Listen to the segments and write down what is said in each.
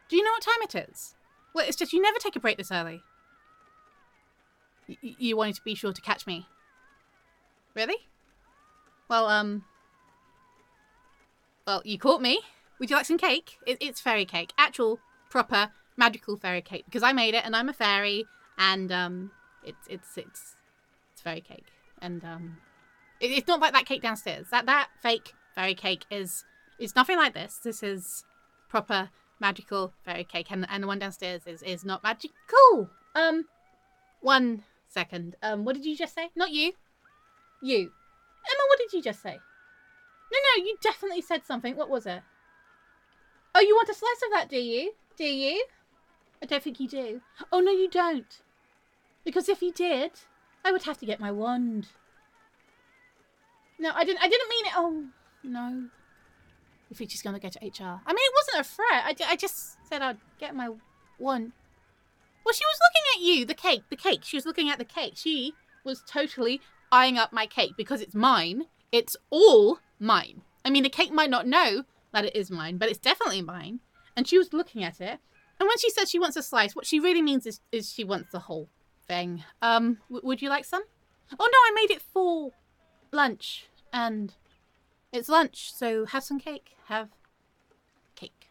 Do you know what time it is? Well, it's just you never take a break this early. You wanted to be sure to catch me. Really? Well, you caught me. Would you like some cake? It's fairy cake. Actual, proper, magical fairy cake. Because I made it, and I'm a fairy, and, it's fairy cake. And, it's not like that cake downstairs. That fake fairy cake is nothing like this. This is proper, magical fairy cake. And the one downstairs is not magical. 1 second. What did you just say? Not you. You. Emma, what did you just say? No, you definitely said something. What was it? Oh, you want a slice of that, do you? Do you? I don't think you do. Oh, no, you don't. Because if you did, I would have to get my wand. No, I didn't mean it. Oh, no. If you're just going to go to HR. I mean, it wasn't a threat. I just said I'd get my wand. Well, she was looking at you, the cake. She was looking at the cake. She was totally eyeing up my cake because it's mine. It's all mine. I mean, the cake might not know that it is mine, but it's definitely mine. And she was looking at it. And when she says she wants a slice, what she really means is she wants the whole thing. Would you like some? Oh, no, I made it for lunch. And it's lunch, so have some cake. Have cake.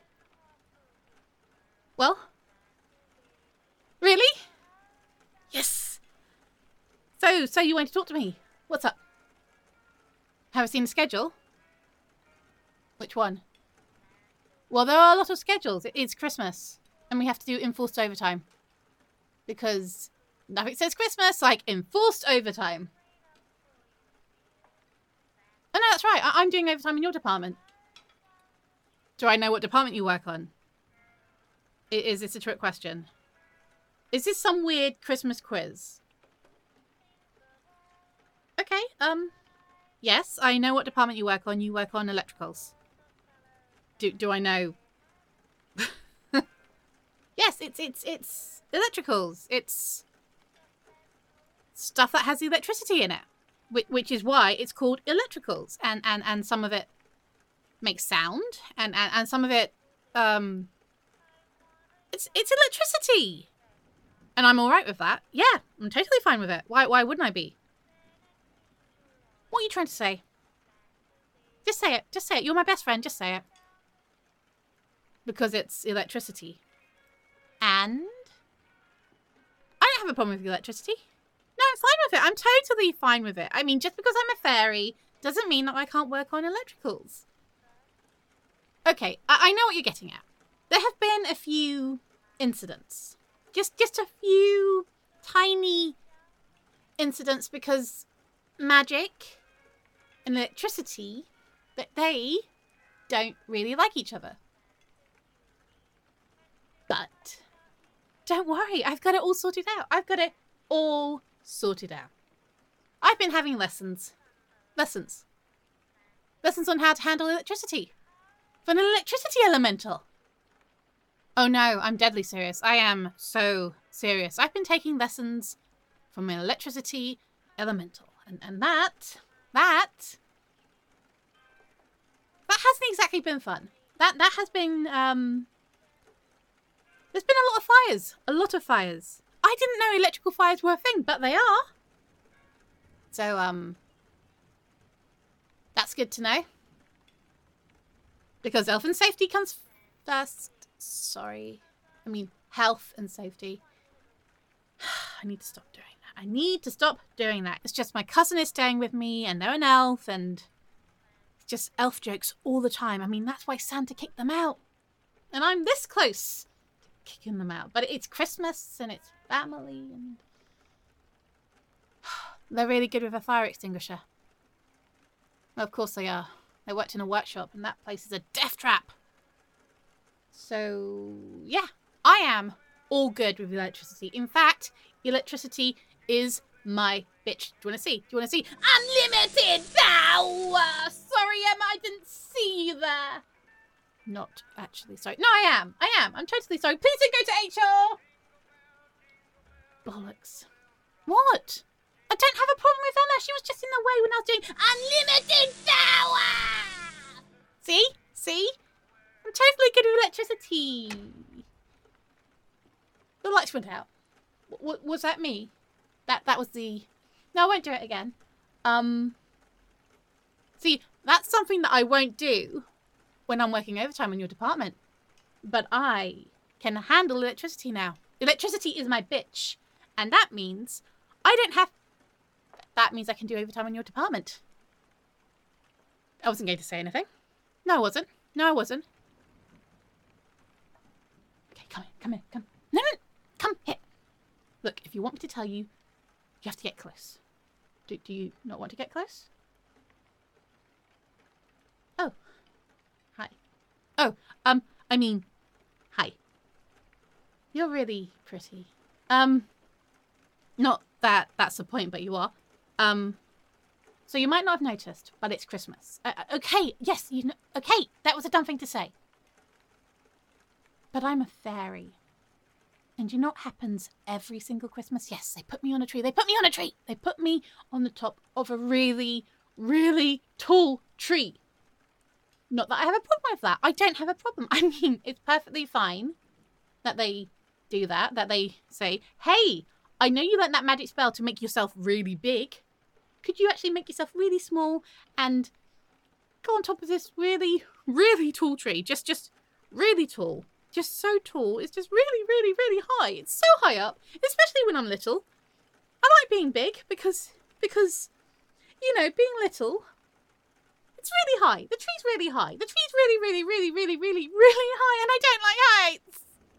Well? Really? Yes. So you want to talk to me? What's up? Have I seen the schedule? Which one? Well, there are a lot of schedules. It's Christmas. And we have to do enforced overtime. Because nothing says Christmas like enforced overtime. Oh, no, that's right. I'm doing overtime in your department. Do I know what department you work on? Is this a trick question? Is this some weird Christmas quiz? Okay, yes, I know what department you work on. You work on electricals. Do I know? Yes, it's electricals. It's stuff that has electricity in it, which is why it's called electricals. And some of it makes sound, and some of it, it's electricity. And I'm all right with that. Yeah, I'm totally fine with it. Why wouldn't I be? What are you trying to say? Just say it. Just say it. You're my best friend. Just say it. Because it's electricity. And I don't have a problem with electricity. No, I'm fine with it. I'm totally fine with it. I mean, just because I'm a fairy doesn't mean that I can't work on electricals. Okay, I know what you're getting at. There have been a few incidents. Just a few tiny incidents because magic and electricity, that they don't really like each other. But don't worry, I've got it all sorted out. I've got it all sorted out. I've been having lessons. Lessons on how to handle electricity. For an electricity elemental. Oh no, I'm deadly serious. I am so serious. I've been taking lessons from an electricity elemental. And that hasn't exactly been fun. That has been, there's been a lot of fires. A lot of fires. I didn't know electrical fires were a thing, but they are. So, that's good to know. Because health and safety comes first. Sorry. I mean, health and safety. I need to stop doing that. I need to stop doing that. It's just my cousin is staying with me and they're an elf and it's just elf jokes all the time. I mean, that's why Santa kicked them out. And I'm this close to kicking them out. But it's Christmas and it's family and they're really good with a fire extinguisher. Well, of course they are. They worked in a workshop and that place is a death trap. So, yeah, I am all good with electricity. In fact, electricity is my bitch. Do you want to see? Do you want to see? Unlimited power! Sorry, Emma, I didn't see you there. Not actually sorry. No, I am. I'm totally sorry. Please don't go to HR. Bollocks. What? I don't have a problem with Emma. She was just in the way when I was doing unlimited power. See? I'm totally good with electricity. Hey! The lights went out. Was that me? That was the... No, I won't do it again. See, that's something that I won't do when I'm working overtime in your department. But I can handle electricity now. Electricity is my bitch. And that means I don't have... That means I can do overtime in your department. I wasn't going to say anything. No, I wasn't. No, I wasn't. Okay, come here. No, come here. Look, if you want me to tell you, you have to get close. Do you not want to get close? Oh. Hi. Oh, I mean, hi. You're really pretty. Not that that's the point, but you are. So you might not have noticed, but it's Christmas. Okay, yes, you know. Okay, that was a dumb thing to say. But I'm a fairy. And you know what happens every single Christmas? Yes, they put me on a tree. They put me on a tree. They put me on the top of a really, really tall tree. Not that I have a problem with that. I don't have a problem. I mean, it's perfectly fine that they do that. That they say, hey, I know you learned that magic spell to make yourself really big. Could you actually make yourself really small and go on top of this really, really tall tree? Just really tall. Just so tall. It's just really, really, really high. It's so high up, especially when I'm little. I like being big because, you know, being little, it's really high. The tree's really high. The tree's really, really, really, really, really, really high, and I don't like heights.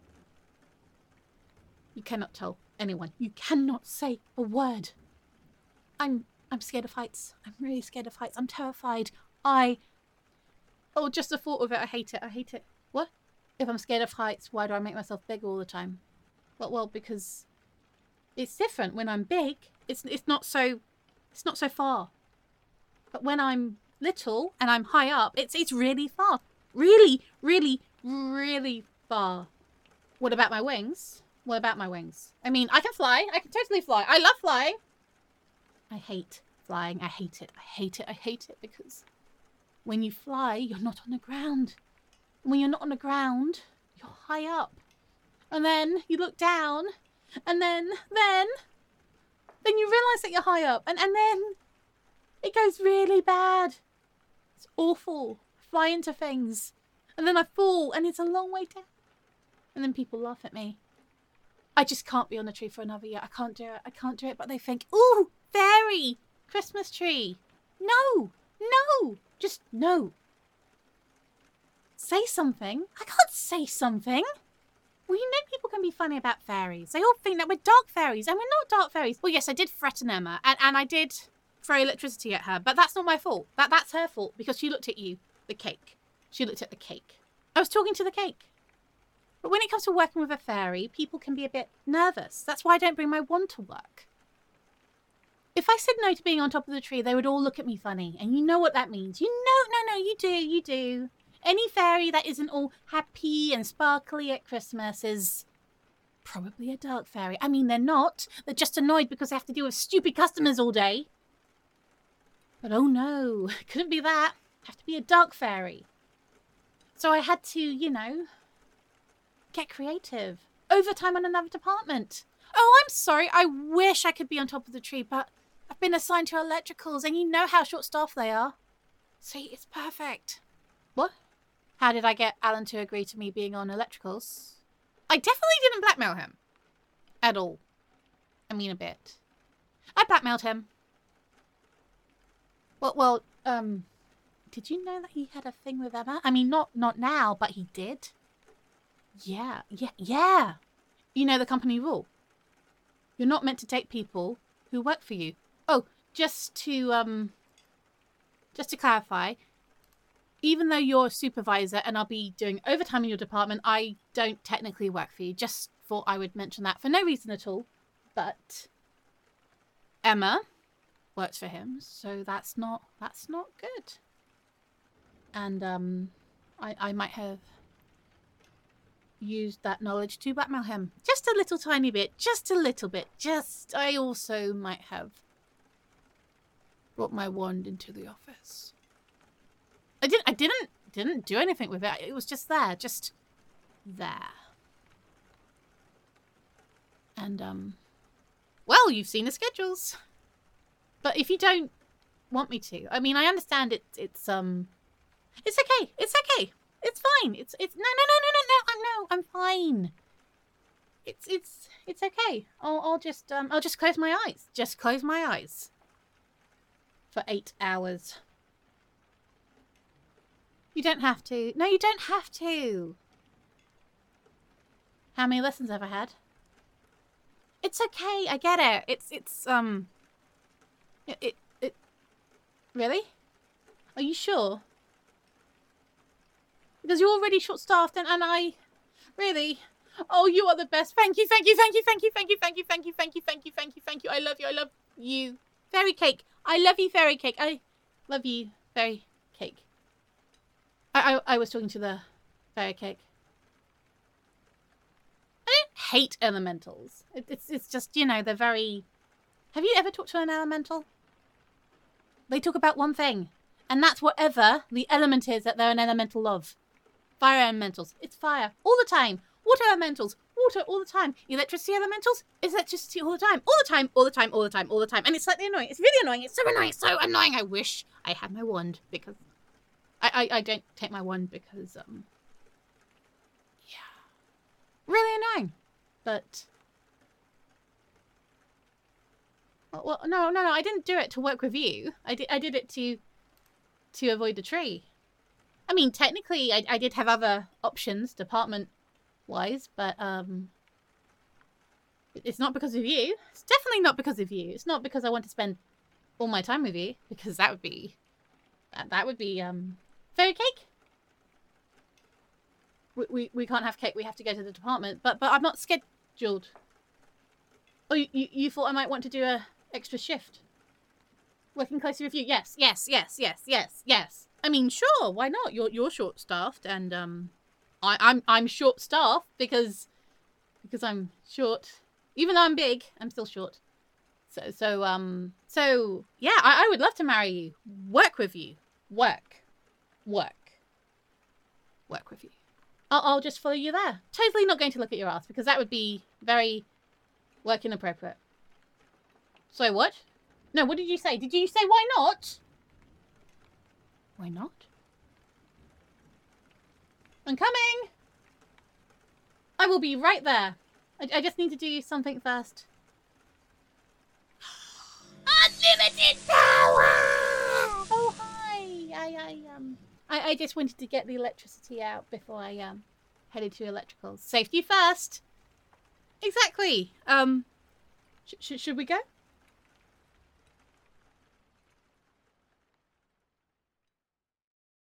You cannot tell anyone. You cannot say a word. I'm scared of heights. I'm really scared of heights. I'm terrified. Oh, just the thought of it. I hate it. I hate it. What? If I'm scared of heights, why do I make myself big all the time? Well, because it's different when I'm big. It's not so far. But when I'm little and I'm high up, it's really far. Really, really, really far. What about my wings? What about my wings? I mean, I can fly. I can totally fly. I love flying. I hate flying. I hate it. I hate it. I hate it because when you fly, you're not on the ground. When you're not on the ground, you're high up. And then you look down, and then you realise that you're high up, and then it goes really bad. It's awful. I fly into things, and then I fall, and it's a long way down. And then people laugh at me. I just can't be on the tree for another year. I can't do it. I can't do it. But they think, ooh, fairy, Christmas tree. No, just no. Say something. I can't say something. Well, you know people can be funny about fairies. They all think that we're dark fairies, and we're not dark fairies. Well, yes, I did threaten Emma, and I did throw electricity at her, but that's not my fault. That's her fault, because she looked at you, the cake. She looked at the cake. I was talking to the cake. But when it comes to working with a fairy, people can be a bit nervous. That's why I don't bring my wand to work. If I said no to being on top of the tree, they would all look at me funny, and you know what that means. You know, no, you do. Any fairy that isn't all happy and sparkly at Christmas is probably a dark fairy. I mean, they're not. They're just annoyed because they have to deal with stupid customers all day. But oh no, couldn't be that. Have to be a dark fairy. So I had to, you know, get creative. Overtime on another department. Oh, I'm sorry. I wish I could be on top of the tree, but I've been assigned to electricals, and you know how short-staffed they are. See, it's perfect. What? How did I get Alan to agree to me being on electricals? I definitely didn't blackmail him. At all. I mean, a bit. I blackmailed him. Well, did you know that he had a thing with Emma? I mean, not now, but he did. Yeah. You know the company rule. You're not meant to date people who work for you. Oh, just to clarify, even though you're a supervisor and I'll be doing overtime in your department, I don't technically work for you. Just thought I would mention that for no reason at all. But Emma works for him, so that's not good. And I might have used that knowledge to blackmail him. Just a little tiny bit. Just a little bit. I also might have brought my wand into the office. I didn't do anything with it. It was just there. Just there. And, well, you've seen the schedules. But if you don't want me to, I mean, I understand it's okay. It's okay. It's fine. No, I'm fine. It's okay. I'll just close my eyes. Just close my eyes. For 8 hours. You don't have to. No, you don't have to. How many lessons have I had? It's okay. I get it. Really? Are you sure? Because you're already short-staffed and I... Really? Oh, you are the best. Thank you. I love you. Fairy cake. I love you, fairy cake. I love you, fairy cake. I was talking to the fairy cake. I don't hate elementals. It's just, you know, they're very... Have you ever talked to an elemental? They talk about one thing. And that's whatever the element is that they're an elemental of. Fire elementals. It's fire. All the time. Water elementals. Water all the time. Electricity elementals. It's electricity all the time. All the time. And it's slightly annoying. It's really annoying. It's so annoying. I wish I had my wand because... I don't take my wand because, yeah. Really annoying. But... Well, no. I didn't do it to work with you. I did it to avoid the tree. I mean, technically, I did have other options, department-wise, but, it's not because of you. It's definitely not because of you. It's not because I want to spend all my time with you, because that would be, fairy cake? We can't have cake, we have to go to the department, but I'm not scheduled. Oh, you thought I might want to do a extra shift? Working closely with you? Yes. I mean, sure, why not? You're short-staffed, and I'm short-staffed because I'm short. Even though I'm big, I'm still short. So yeah, I would love to marry you, work with you, work with you. I'll just follow you there. Totally not going to look at your ass because that would be very work inappropriate. So what? No, what did you say? Did you say why not? Why not? I'm coming! I will be right there. I just need to do something first. Unlimited power! Oh, hi! I just wanted to get the electricity out before I headed to electricals. Safety first! Exactly! Should we go?